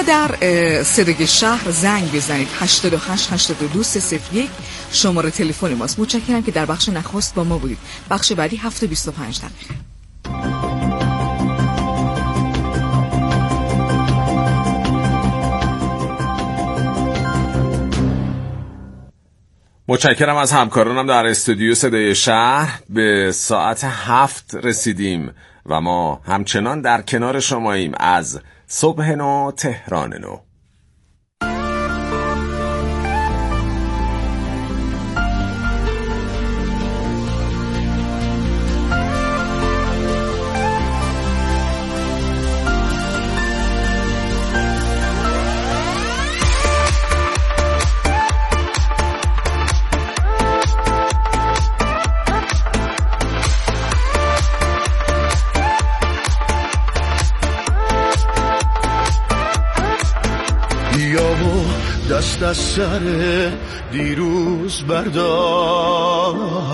شما در صدق شهر زنگ بزنید 88 82 301 شماره تلفن ماست. متشکرم که در بخش نخست با ما بودید. بخش بعدی 7:25 دقیقه. متشکرم از همکارانم در استودیو صدای شهر. به ساعت 7 رسیدیم و ما همچنان در کنار شماییم از صبح نو تهران نو. دست از سر دیروز بردار،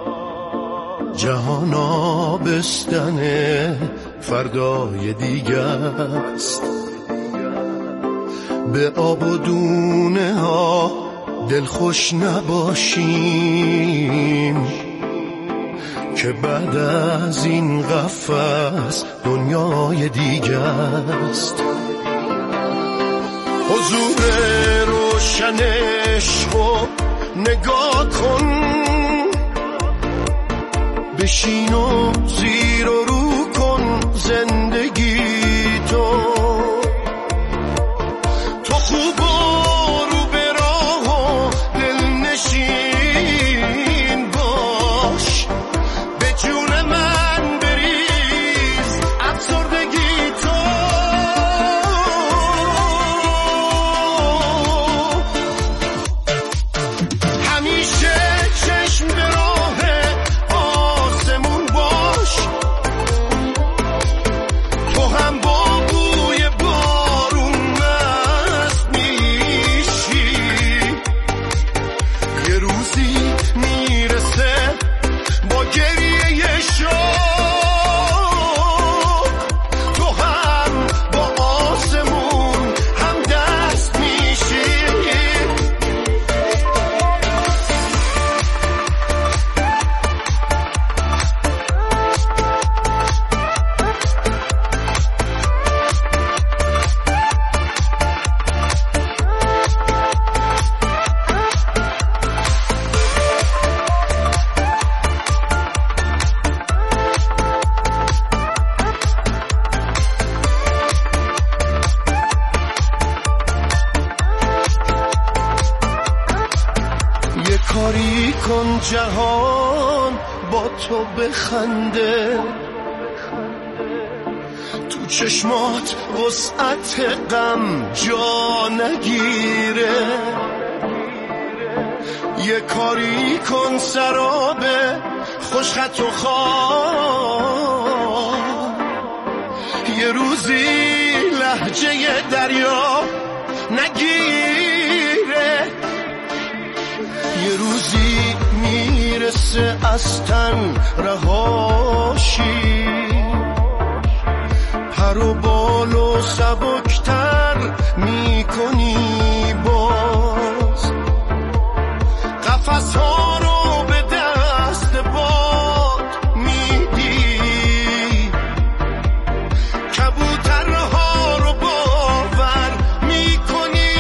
جهان آبستن فردای دیگه است. به آب و دونه ها دلخوش نباشیم که بعد از این قفس دنیای دیگه است. حضور روشنش رو نگاه کن، بشین و زیر و رو کن زندگی تو خوب و رو به راه و دلنشین باش، به جون من بریز افسردگی تو. کاری کن جهان با تو بخنده، تو چشمات وسعت غم جا نگیره. یه کاری کن سراب خوشخط و خواه، یه روزی لهجه دریا نگیره. یه روزی میرسه از تن رهاشی، پر و بال و سبکتر میکنی باز، قفس ها رو به دست باد میدی، کبوترها رو باور میکنی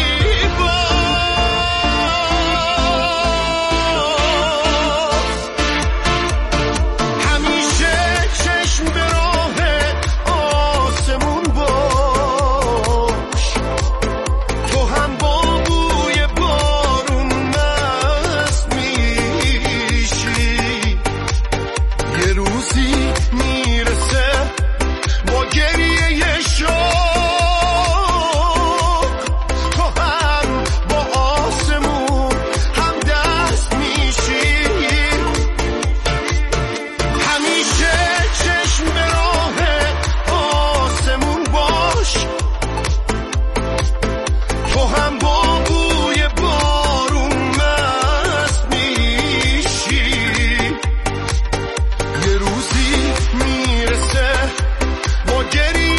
Getting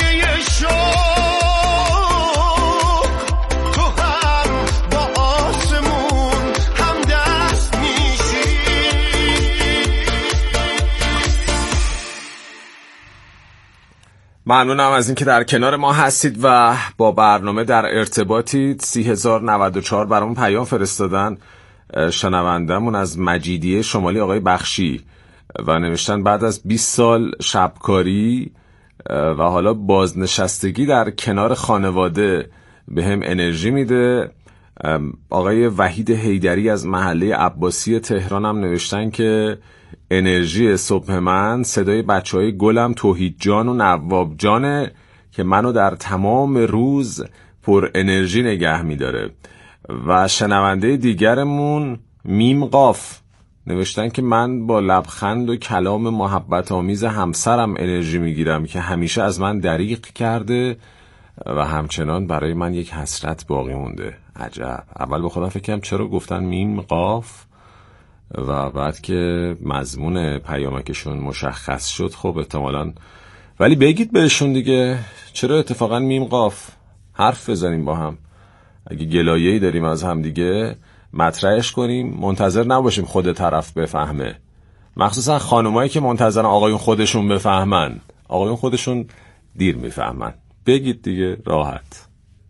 ممنونم از اینکه در کنار ما هستید و با برنامه در ارتباطید. 3094 برامون پیام فرستادن شنوندمون از مجیدیه شمالی آقای بخشی و نوشتن بعد از 20 سال شبکاری و حالا بازنشستگی در کنار خانواده به هم انرژی میده. آقای وحید حیدری از محله عباسی تهران هم نوشتن که انرژی صبح من صدای بچهای گلم توحید جان و نواب جانه که منو در تمام روز پر انرژی نگه میداره. و شنونده دیگرمون میم قاف نوشتن که من با لبخند و کلام محبت آمیز همسرم انرژی میگیرم که همیشه از من دریغ کرده و همچنان برای من یک حسرت باقی مونده. عجب. اول به خودم فکر کردم چرا گفتن میم قاف و بعد که مضمون پیامکشون مشخص شد خب احتمالاً، ولی بگید بهشون دیگه چرا اتفاقا میم قاف، حرف بزنیم با هم، اگه گلایه‌ای داریم از هم دیگه مطرحش کنیم، منتظر نباشیم خود طرف بفهمه، مخصوصا خانمایی که منتظرن آقایون خودشون بفهمن. آقایون خودشون دیر میفهمن. بگید دیگه راحت.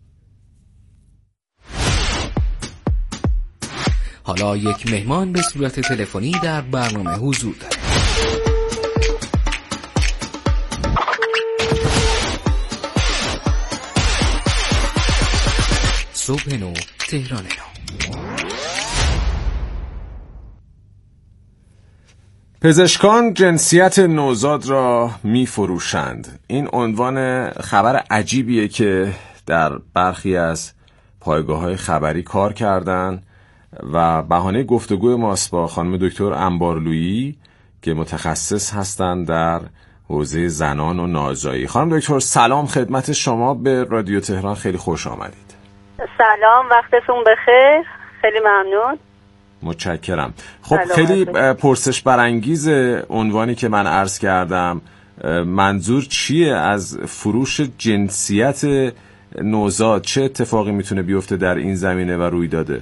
حالا یک مهمان به صورت تلفنی در برنامه حضور دارد. صبح نو، تهران نو. پزشکان جنسیت نوزاد را می فروشند. این عنوان خبر عجیبیه که در برخی از پایگاه‌های خبری کار کردن و بهانه گفتگوی ماست با خانم دکتر انبارلویی که متخصص هستند در حوزه زنان و نازایی. خانم دکتر سلام خدمت شما به رادیو تهران، خیلی خوش آمدید. سلام، وقتتون بخیر. خیلی ممنون. متشکرم. خب خیلی پرسش برانگیز عنوانی که من عرض کردم. منظور چیه از فروش جنسیت نوزاد؟ چه اتفاقی میتونه بیفته در این زمینه و روی داده؟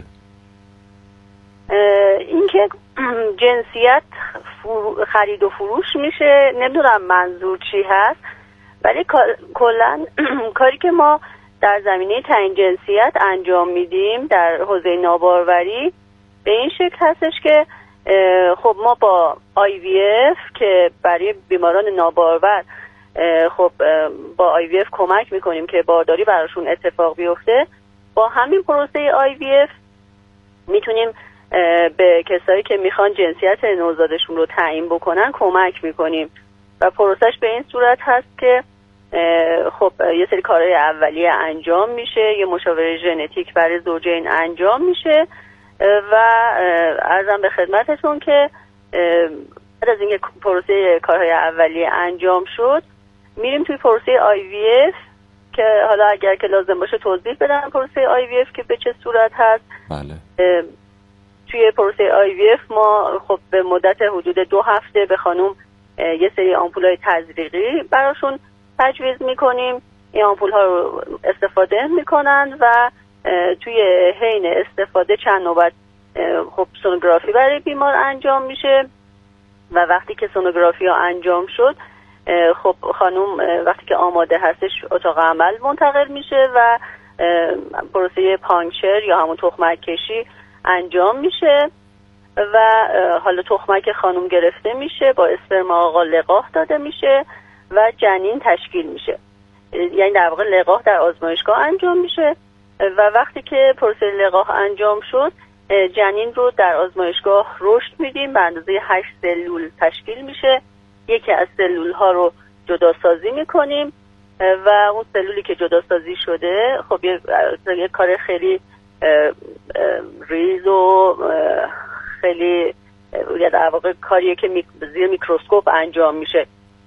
اینکه جنسیت خرید و فروش میشه، نمیدونم منظور چی هست، ولی کلا کاری که ما در زمینه تعیین جنسیت انجام میدیم در حوزه ناباروری به این شکل هستش که خب ما با IVF که برای بیماران نابارور خب با IVF کمک میکنیم که بارداری براشون اتفاق بیفته. با همین پروسه IVF میتونیم به کسایی که میخوان جنسیت نوزادشون رو تعیین بکنن کمک میکنیم و پروسش به این صورت هست که خب یه سری کارهای اولیه انجام میشه، یه مشاوره ژنتیک برای زوجین انجام میشه و عرضم به خدمتتون که بعد از اینکه پروسه کارهای اولیه انجام شد میریم توی پروسه IVF که حالا اگر که لازم باشه توضیح بدم پروسه IVF که به چه صورت هست. بله. توی پروسه IVF ما خب به مدت حدود 2 هفته به خانوم یه سری آمپول‌های تزریقی براشون تجویز میکنیم. این آمپول‌ها رو استفاده میکنن و توی حین استفاده چند نوبت خب سونوگرافی برای بیمار انجام میشه و وقتی که سونوگرافی ها انجام شد خب خانوم وقتی که آماده هستش اتاق عمل منتقل میشه و پروسه پانکچر یا همون تخمک کشی انجام میشه و حالا تخمک خانوم گرفته میشه، با اسپرم آقا لقاح داده میشه و جنین تشکیل میشه. یعنی در واقع لقاح در آزمایشگاه انجام میشه و وقتی که پروسه لقاح انجام شد جنین رو در آزمایشگاه رشد میدیم، به اندازه 8 سلول تشکیل میشه. یکی از سلول ها رو جدا سازی میکنیم و اون سلولی که جدا سازی شده خب یه کار خیلی ریز و خیلی در واقع کاریه که زیر میکروسکوپ انجام میشه.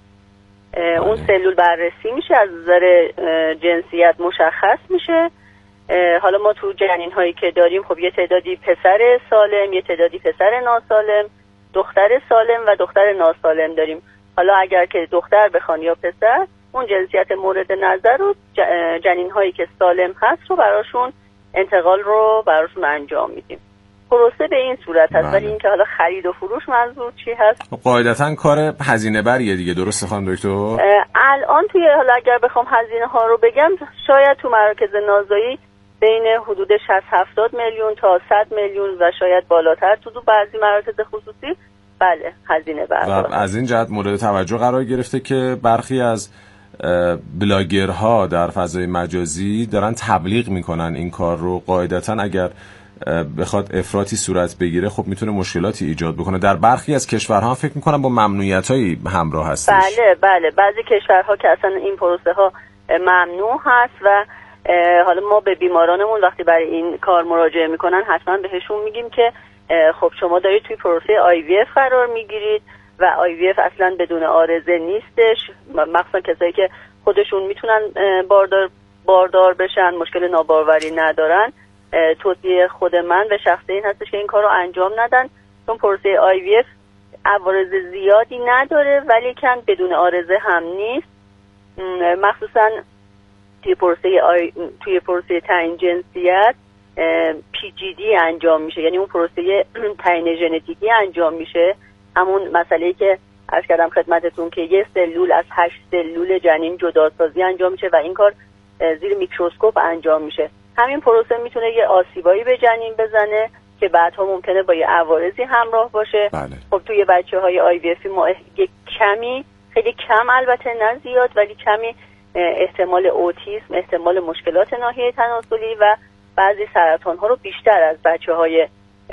اون سلول بررسی میشه، از نظر جنسیت مشخص میشه. حالا ما تو جنین هایی که داریم خب یه تعدادی پسر سالم، یه تعدادی پسر ناسالم، دختر سالم و دختر ناسالم داریم. حالا اگر که دختر بخوان یا پسر، اون جنسیت مورد نظر رو جنین هایی که سالم هست رو براشون انتقال رو براشون انجام میدیم. پروسه به این صورت هست. ولی اینکه حالا خرید و فروش منظور چی هست؟ قاعدتا کار هزینه بریه دیگه، درسته خانم دکتر؟ الان توی حالا اگر بخوام هزینه ها رو بگم، شاید تو مراکز نازایی بین حدود 60-70 میلیون تا 100 میلیون و شاید بالاتر تو بعضی مراکز خصوصی بله هزینه برداره. و از این جهت مورد توجه قرار گرفته که برخی از بلاگرها در فضای مجازی دارن تبلیغ میکنن این کار رو. قاعدتاً اگر بخواد افراطی صورت بگیره خب میتونه مشکلاتی ایجاد بکنه. در برخی از کشورها فکر میکنم با ممنوعیتایی همراه هستش. بله بعضی کشورها که اصلا این پروسه ها ممنوع هست و حالا ما به بیمارانمون وقتی برای این کار مراجعه میکنن حتما بهشون میگیم که خب شما دارید توی پروسه IVF قرار میگیرید و IVF اصلا بدون عارضه نیستش، مخصوصا کسایی که خودشون میتونن باردار بشن، مشکل ناباروری ندارن. توصیه خود من به شخصه این هستش که این کار رو انجام ندن، چون پروسه IVF عوارض زیادی نداره ولی کن بدون عارضه هم نیست. مخصوصا توی پروسه تعیین جنسیت PGD انجام میشه، یعنی اون پروسه تعیین ژنتیکی انجام میشه. همون مسئله‌ای که عرض کردم خدمتتون که یه سلول از 8 سلول جنین جداسازی انجام میشه و این کار زیر میکروسکوپ انجام میشه. همین پروسه میتونه یه آسیبایی به جنین بزنه که بعدها ممکنه با یه عوارضی همراه باشه. بله. خب توی بچه‌های IVF ما یک کمی، خیلی کم البته نه زیاد، ولی کمی احتمال اوتیسم، احتمال مشکلات ناحیه تناسلی و بعضی سرطان‌ها رو بیشتر از بچه‌های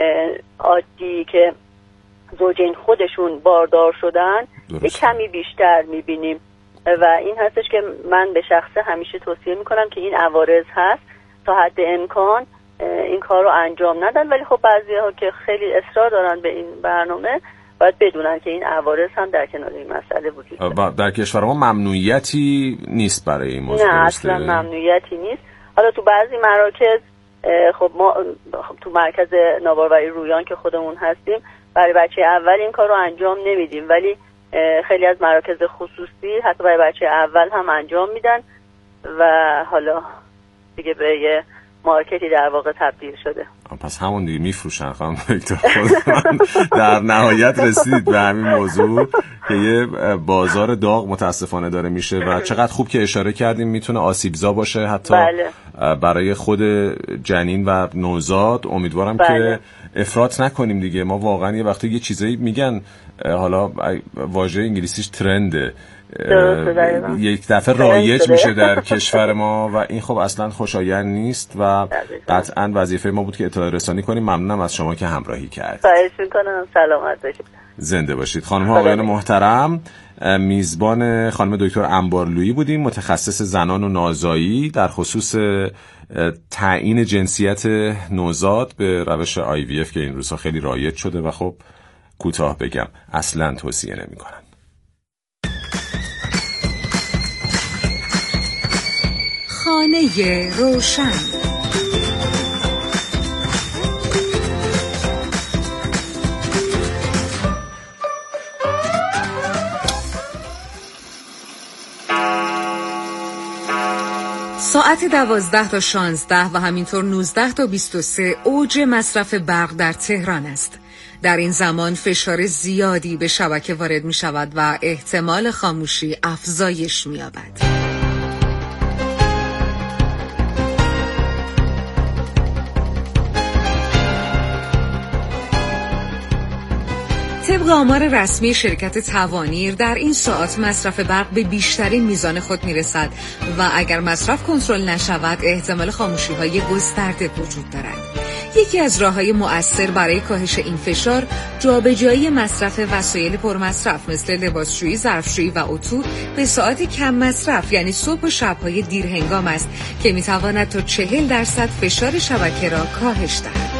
عادی که زوجین خودشون باردار شدن یک کمی بیشتر می‌بینیم و این هستش که من به شخصه همیشه توصیه می‌کنم که این عوارض هست تا حد امکان این کار رو انجام ندن، ولی خب بعضی‌ها که خیلی اصرار دارن به این برنامه باید بدونن که این عوارض هم در کنار این مسئله وجود داره. در کشور ما ممنوعیتی نیست برای این موضوع؟ نه اصلا ممنوعیتی نیست. حالا تو بعضی مراکز خب ما تو مرکز ناباروری رویان که خودمون هستیم برای بچه اول این کار رو انجام نمیدیم، ولی خیلی از مراکز خصوصی حتی برای بچه اول هم انجام میدن و حالا دیگه به یه مارکتی در واقع تبدیل شده. پس همون دیگه میفروشن خانم دکتر. خودم در نهایت رسید به همین موضوع که یه بازار داغ متاسفانه داره میشه و چقدر خوب که اشاره کردیم میتونه آسیبزا باشه حتی برای خود جنین و نوزاد. امیدوارم که افراط نکنیم دیگه. ما واقعا یه وقتی یه چیزایی میگن، حالا واژه انگلیسیش ترنده، یک دفعه رایج میشه در کشور ما و این خب اصلا خوشایند نیست و قطعا وظیفه ما بود که اطلاع رسانی کنیم. ممنونم از شما که همراهی کردید. خواهش میکنم. سلامت باشید. زنده باشید. خانم ها آقایان محترم، میزبان خانم دکتر انبارلویی بودیم، متخصص زنان و نازایی در خصوص تعیین جنسیت نوزاد به روش IVF که این روزها خیلی رایج شده و خب کوتاه بگم اصلا توصیه نمی‌کنم. خانه روشن. ساعت 12 تا 16 و همینطور 19 تا 23 اوج مصرف برق در تهران است. در این زمان فشار زیادی به شبکه وارد می شود و احتمال خاموشی افزایش می یابد. طبق آمار رسمی شرکت توانیر در این ساعت مصرف برق به بیشترین میزان خود میرسد و اگر مصرف کنترل نشود احتمال خاموشی‌های گسترده وجود دارد. یکی از راه‌های مؤثر برای کاهش این فشار جابجایی مصرف وسایل پرمصرف مثل لباسشویی، ظرفشویی و اتو به ساعت کم مصرف یعنی صبح و شب‌های دیر هنگام است که می‌تواند تا 40% فشار شبکه را کاهش دهد.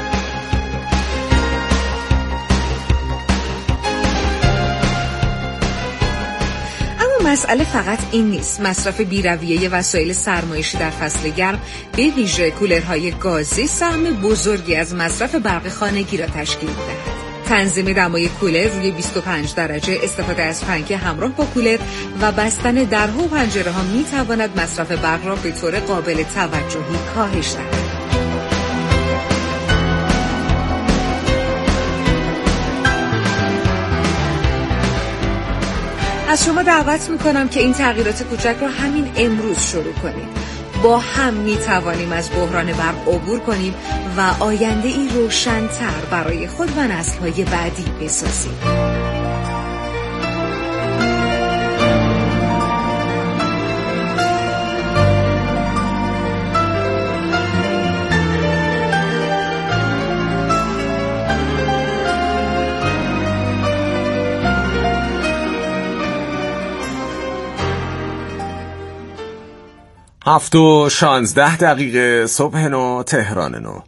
مسئله فقط این نیست. مصرف بی‌رویه وسایل سرمایشی در فصل گرم به ویژه کولرهای گازی سهم بزرگی از مصرف برق خانگی را تشکیل می‌دهد. تنظیم دمای کولر روی 25 درجه، استفاده از پنکه همراه با کولر و بستن درها و پنجره‌ها می‌تواند مصرف برق را به طور قابل توجهی کاهش دهد. از شما دعوت میکنم که این تغییرات کوچک رو همین امروز شروع کنید. با هم میتوانیم از بحران برق عبور کنیم و آینده ای روشن‌تر برای خود و نسل‌های بعدی بسازیم. هفت و 16 دقیقه صبح نو تهران نو.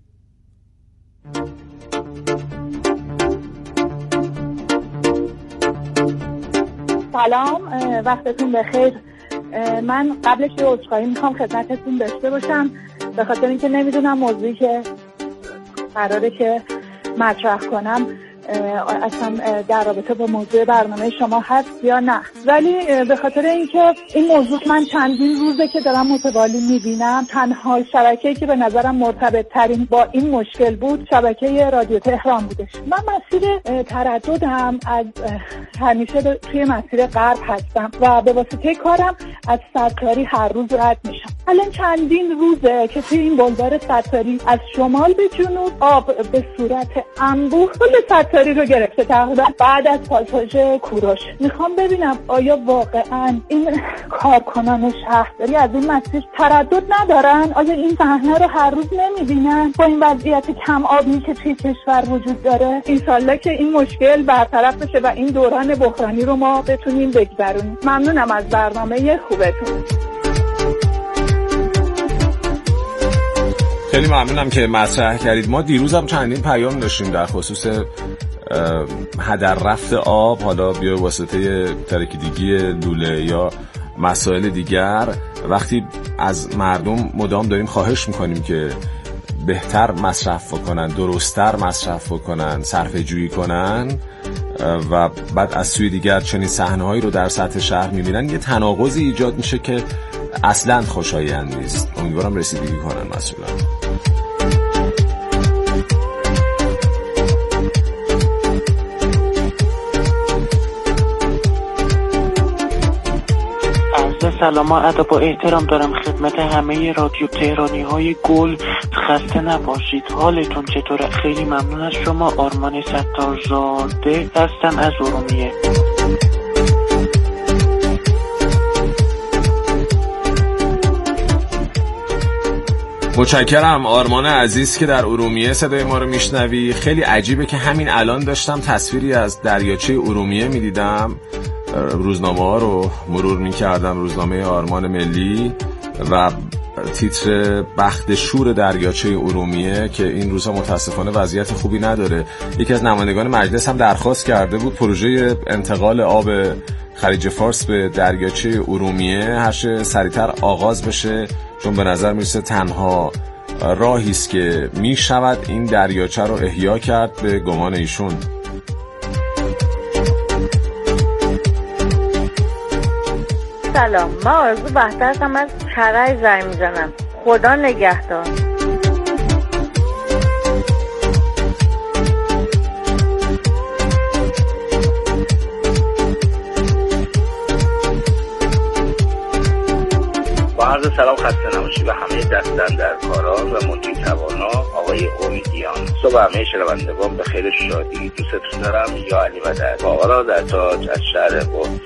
سلام، وقتتون بخیر. من قبلش یه عذرخواهی میخوام خدمتتون داشته باشم به خاطر اینکه نمیدونم موضوعی که قراره که مطرح کنم اصلا در رابطه با موضوع برنامه شما هست یا نه، ولی به خاطر اینکه این موضوع من چندین روزه که دارم متوالی میبینم، تنها شبکه‌ای که به نظرم مرتبط ترین با این مشکل بود شبکه رادیو تهران بودش. من مسیر ترددم از همیشه توی مسیر غرب هستم و به واسطه کارم از ستاری هر روز رد میشم. الان چندین روزه که توی این بلوار ستاری از شمال به جنوب آب به صورت انبوه کل ستاری رو گرفته تقریبا بعد از پاساژ کوروش. میخوام ببینم آیا واقعا این کارکنان شهرداری از این مسیر تردد ندارن؟ آیا این صحنه رو هر روز نمیبینن با این وضعیت کم آبی که توی کشور وجود داره؟ انشالله که این مشکل برطرف بشه و این دوران بحرانی رو ما بتونیم بگذرونیم. ممنونم از برنامه خوبتون. خیلی ممنونم که مطرح کردید. ما دیروز هم چندین پیام داشتیم در خصوص هدر رفت آب، حالا بیا واسطه ترکیدگی لوله یا مسائل دیگر. وقتی از مردم مدام داریم خواهش میکنیم که بهتر مصرف کنن، درست‌تر مصرف کنن، صرفه جویی کنن و بعد از سوی دیگر چنین صحنه‌هایی رو در سطح شهر می‌بینن، یه تناقضی ایجاد میشه که اصلاً خوشایند نیست. امیدوارم رسیدگی کنن مسئولان. سلام، ادب و احترام دارم خدمت همه رادیو تهرانی های گل. خسته نباشید. حالتون چطوره؟ خیلی ممنون از شما. آرمان ستارزاده هستم از ارومیه. متشکرم آرمان عزیز که در ارومیه صدای ما رو میشنوی. خیلی عجیبه که همین الان داشتم تصویری از دریاچه ارومیه میدیدم، روزنامه ها رو مرور میکردم، روزنامه آرمان ملی، و تیتر بخت شور دریاچه ارومیه که این روزها متاسفانه وضعیت خوبی نداره. یکی از نمایندگان مجلس هم درخواست کرده بود پروژه انتقال آب خلیج فارس به دریاچه ارومیه هرچه سریعتر آغاز بشه، چون به نظر میرسه تنها راهی است که میشود این دریاچه رو احیا کرد به گمان ایشون. سلام، من آرزو بهتر هستم از کرج زنگ میزنم. خدا نگهدار. با عرض سلام خسته نباشید به همه دست‌اندرکاران و منتج توانا آقای امیدیان. صبح همه شنوندگان به خیر شادی. دوستتون دارم. یا علی مدد آقا در تاج از شهر قم.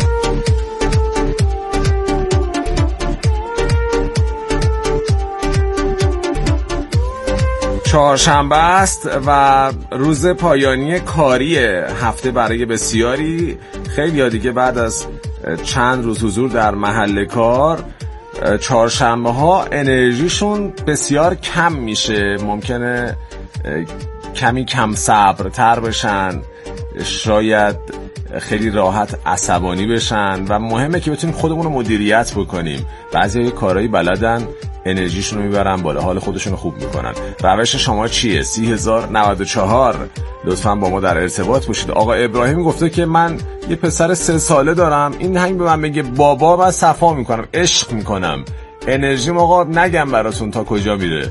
چهارشنبه است و روز پایانی کاری هفته برای بسیاری. خیلی دیگه بعد از چند روز حضور در محل کار، چهارشنبه ها انرژیشون بسیار کم میشه. ممکنه کمی کم صبرتر بشن، شاید خیلی راحت عصبانی بشن و مهمه که بتونیم خودمون رو مدیریت بکنیم. بعضی کارهایی بلدن، انرژیشون رو میبرن بالا، حال خودشون رو خوب میکنن. روش شما چیه؟ 30,094. لطفاً با ما در ارتباط باشید. آقا ابراهیم گفته که من یه پسر 3 ساله دارم، این همین به من بگه بابا من صفا میکنم، عشق میکنم، انرژیم آقا نگم براتون تا کجا میره.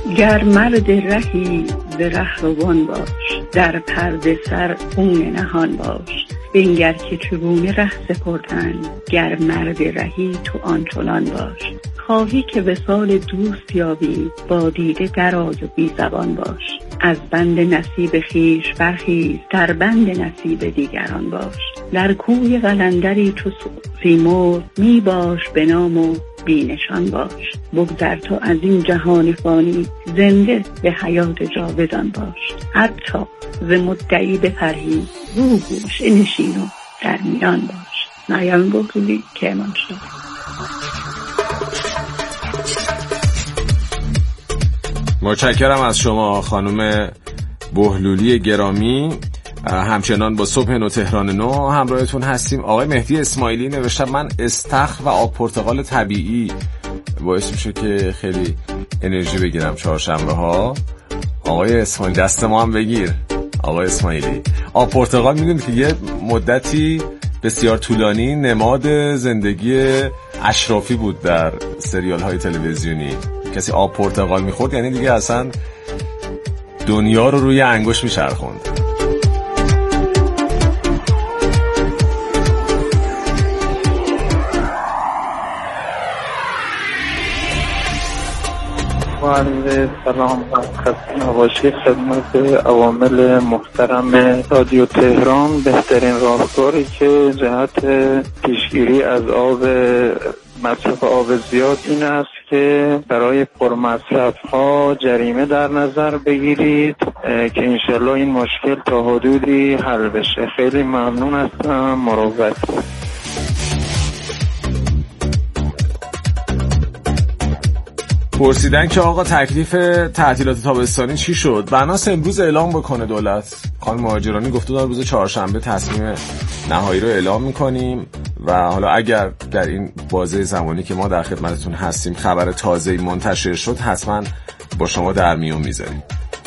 گر مرد رهی ز رهروان باش، در پرده سر خون نهان باش. بنگر که چگونه ره سپردند، گر مرد رهی تو آن چنان باش. خواهی که وصال دوست یابی، با دیده درآی و بی زبان باش. از بند نصیب خویش برخیز، در بند نصیب دیگران باش. در کوی قلندری چو سیمرغ، می باش به نام و بی نشان باش. بگذر تو از این جهان فانی، زنده به حیات جاودان باش. حتی ز مدعی بپرهیز، رو گوشه نشین و در میان باش. مریم بهلولی، کرمانشاه. متشکرم از شما خانم بهلولی گرامی. همچنان با صبح نو تهران نو همراهتون هستیم. آقای مهدی اسماعیلی نوشتم من استخر و آب پرتقال طبیعی باعث میشه که خیلی انرژی بگیرم چهارشنبه ها. آقای اسماعیلی دست ما هم بگیر. آقای اسماعیلی، آب پرتقال میدونید که یه مدتی بسیار طولانی نماد زندگی اشرافی بود در سریال های تلویزیونی. کسی آب پرتقال میخورد یعنی دیگه اصلا دنیا رو روی انگشت میچرخوند. عرض سلام و خسته نباشید خدمت عوامل محترم رادیو تهران. بهترین راهکاری که جهت پیشگیری از مصرف آب زیاد این است که برای پرمصرف ها جریمه در نظر بگیرید که انشالله این مشکل تا حدودی حل بشه. خیلی ممنون هستم. مراقبت. پرسیدن که آقا تکلیف تعطیلات تابستانی چی شد؟ بناس امروز اعلام بکنه دولت. خانم مهاجرانی گفته در روز چهارشنبه تصمیم نهایی رو اعلام میکنیم و حالا اگر در این بازه زمانی که ما در خدمتتون هستیم خبر تازه‌ای منتشر شد حتما با شما در میون میذاریم.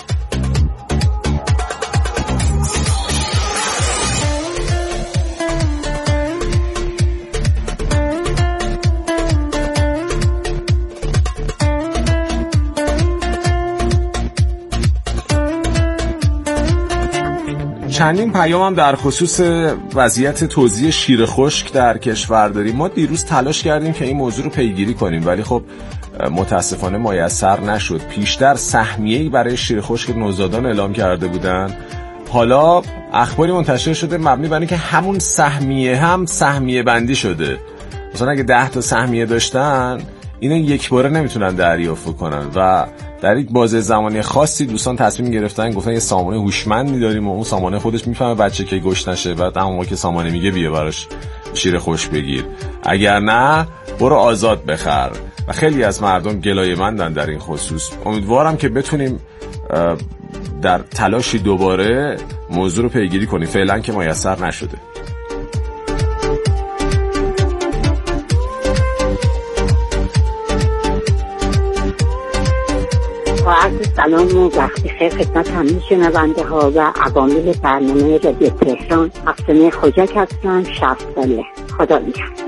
چندین پیام هم در خصوص وضعیت توزیع شیر خشک در کشور داریم. ما دیروز تلاش کردیم که این موضوع رو پیگیری کنیم ولی خب متاسفانه میسر نشد. پیشتر سهمیه‌ای برای شیر خشک نوزادان اعلام کرده بودن. حالا اخباری منتشر شده مبنی بر اینکه همون سهمیه هم سهمیه بندی شده. مثلا اگه 10 تا سهمیه داشتن اینا یک باره نمیتونن دریافت کنن و در یک بازه زمانی خاصی دوستان تصمیم گرفتن گفتن یه سامانه هوشمندی داریم و اون سامانه خودش میفهمه بچه که گوشت نشه بعد همون موقع که سامانه میگه بیا براش شیر خوش بگیر، اگر نه برو آزاد بخر. و خیلی از مردم گلایه‌مندن در این خصوص. امیدوارم که بتونیم در تلاشی دوباره موضوع رو پیگیری کنیم. فعلا که میسر نشده. با عرض سلام و وقتی خیر خدمت همه شنونده ها و عوامل برنامه رادیو تهران. افسانه خوجک هستم، 60 ساله. خدا نگهدار.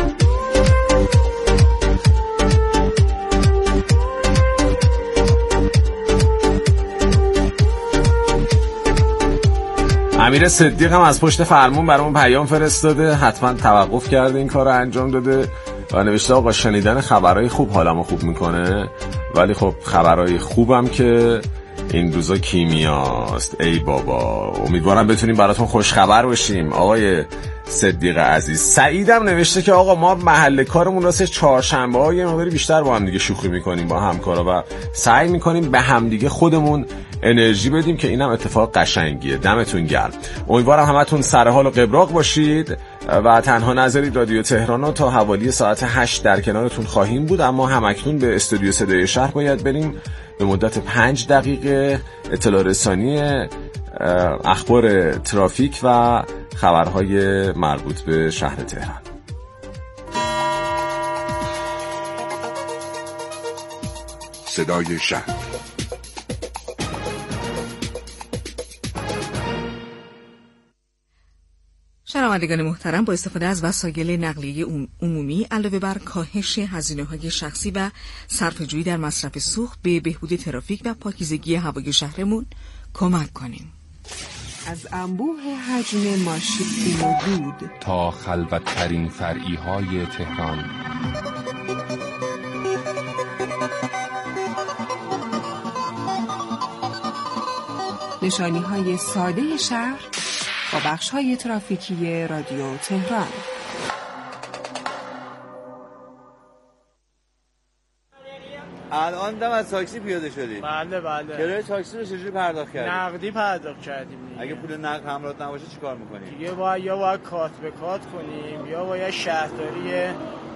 امیر صدیق هم از پشت فرمون برامون پیام فرستاده. حتما توقف کرده این کار رو انجام داده و نوشته آقا شنیدن خبرهای خوب حالمو خوب میکنه ولی خب خبرهای خوبم که این روزا کیمیاست. ای بابا، امیدوارم بتونیم براتون خوش خبر باشیم. آقای صدیق عزیز. سعیدم نوشته که آقا ما محل کارمون راستش چهارشنبه ها یه مقداری بیشتر با هم دیگه شوخی میکنیم با همکارا و سعی میکنیم به همدیگه خودمون انرژی بدیم که اینم اتفاق قشنگیه. دمتون گرم. امیدوارم همتون سر حال و قبراق باشید و تنها نذارید رادیو تهران رو تا حوالی ساعت 8 در کنارتون خواهیم بود. اما همکنون به استودیو صدای شهر باید بریم به مدت 5 دقیقه اطلاع رسانی اخبار ترافیک و خبرهای مربوط به شهر تهران. صدای شهر. شنوندگان محترم، با استفاده از وسایل نقلیه عمومی علاوه بر کاهش هزینه‌های شخصی و صرفه‌جویی در مصرف سوخت به بهبود ترافیک و پاکیزگی هوای شهرمون کمک کنیم. از انبوه حجم ماشین و دود تا خلوت‌ترین فرعی‌های تهران، نشانی‌های ساده شهر با بخش‌های ترافیکی رادیو تهران. الان دم از تاکسی پیاده شدید؟ بله. کرایه تاکسی رو چجوری پرداخت کردید؟ نقدی پرداخت کردیم. اگه پول نقد همراهت نباشه چیکار می‌کنید؟ دیگه باید کارت به کارت کنیم یا باید شهرداری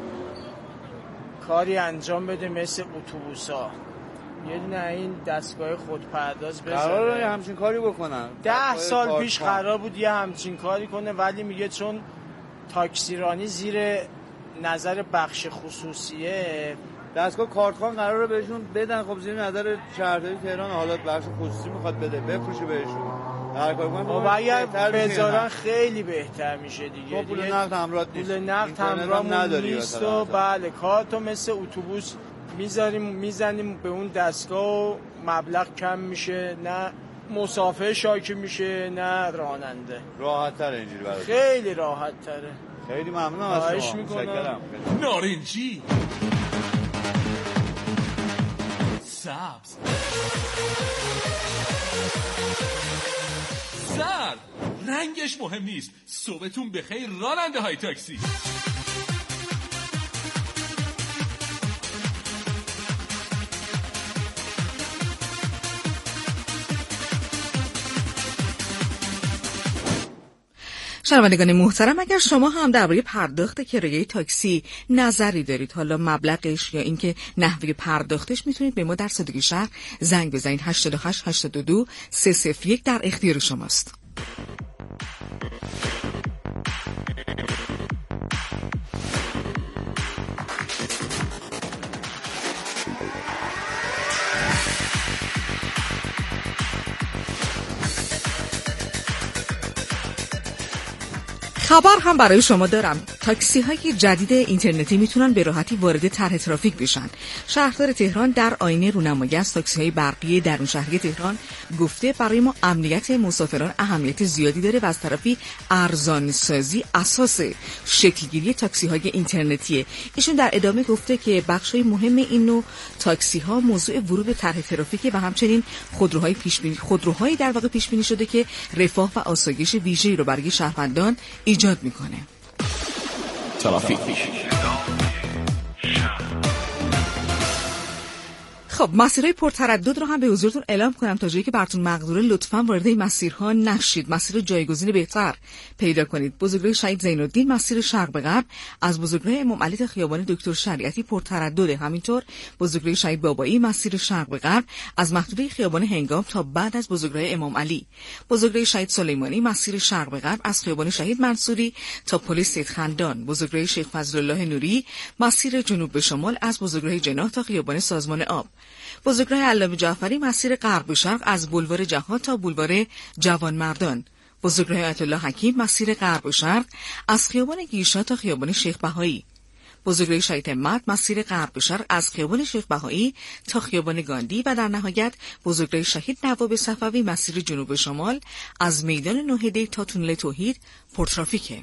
کاری انجام بده مثل اتوبوسا. یه دونه این دستگاه خودپرداز بزنه. قراره همچین کاری بکنن. 10 سال پیش قرار بود یه همچین کاری کنه، ولی میگه چون تاکسیرانی زیر نظر بخش خصوصیه، دستگاه کارتخوان قراره بهشون بدن. خب زیر نظر شهرداری تهران حالات بخش خصوصی میخواد بده، بفروشه بهشون. هر کاری کنن. خب اگر بذارن خیلی بهتر میشه دیگه. پول نقد همراه نیست. پول نقد همراه نیست و بله کارتو مثل اتوبوس میزنیم به اون دستگاه و مبلغ کم میشه، نه مسافر شاکی میشه نه راننده. راحت تره اینجوری برای خیلی راحت تره. خیلی ممنونم از شما. متشکرم. نارنجی، سبز، زرد، رنگش مهم نیست. صبحتون بخیر راننده های تاکسی. شنوندگان محترم، اگر شما هم درباره پرداخت کرایه تاکسی نظری دارید، حالا مبلغش یا اینکه نحوه پرداختش، میتونید به ما در صدای شهر زنگ بزنید. 88 82 301 در اختیار شماست. خبر هم برای شما دارم. تاکسی های جدید اینترنتی میتونن به راحتی وارد طرح ترافیک بشن. شهردار تهران در آینه رونمایی از تاکسی های برقی درون شهری تهران گفته برای ما امنیت مسافران اهمیت زیادی داره و از طرفی ارزان سازی اساس شکلگیری تاکسی های اینترنتیه. ایشون در ادامه گفته که بخش های مهم این نوع تاکسی ها موضوع ورود به طرح ترافیک و همچنین خودروهایی در واقع پیش بینی شده که رفاه و آسایش ویژه‌ای رو برای شهروندان ایجاد میکنه. ترافیک. خب مسیرهای پرتردد رو هم به حضورتون اعلام کنم تا جایی که براتون مقدوره لطفاً وارد این مسیرها نشید. مسیر جایگزین بهتر پیدا کنید. بزرگراه شهید زین‌الدین مسیر شرق به غرب از بزرگراه امام علی تا خیابان دکتر شریعتی پرتردده. همینطور بزرگراه شهید بابایی مسیر شرق به غرب از محدوده خیابان هنگام تا بعد از بزرگراه امام علی. بزرگراه شهید سلیمانی مسیر شرق به غرب از خیابان شهید منصوری تا پل سیدخندان. بزرگراه شیخ فضلالله نوری مسیر جنوب به شمال از بزرگراه جناح تا خیابان سازمان آب. بزرگراه علامه جعفری مسیر غرب به شرق از بولوار جهاد تا بولوار جوانمردان. بزرگراه آیت الله حکیم مسیر غرب به شرق از خیابان گیشا تا خیابان شیخ بهایی. بزرگراه شهید همت مسیر غرب به شرق از خیابان شیخ بهایی تا خیابان گاندی و در نهایت بزرگراه شهید نواب صفوی مسیر جنوب به شمال از میدان نوحده تا تونل توحید پرترافیکه.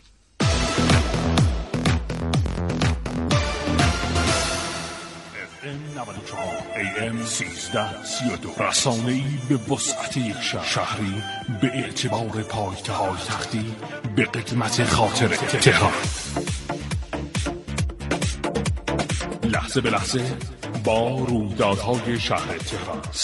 AM 1332 رسانه‌ای به وسعت یک شهری به اعتبار پایتختی به قدمت خاطر تهران. لحظه به لحظه با رویدادهای شهر تهران.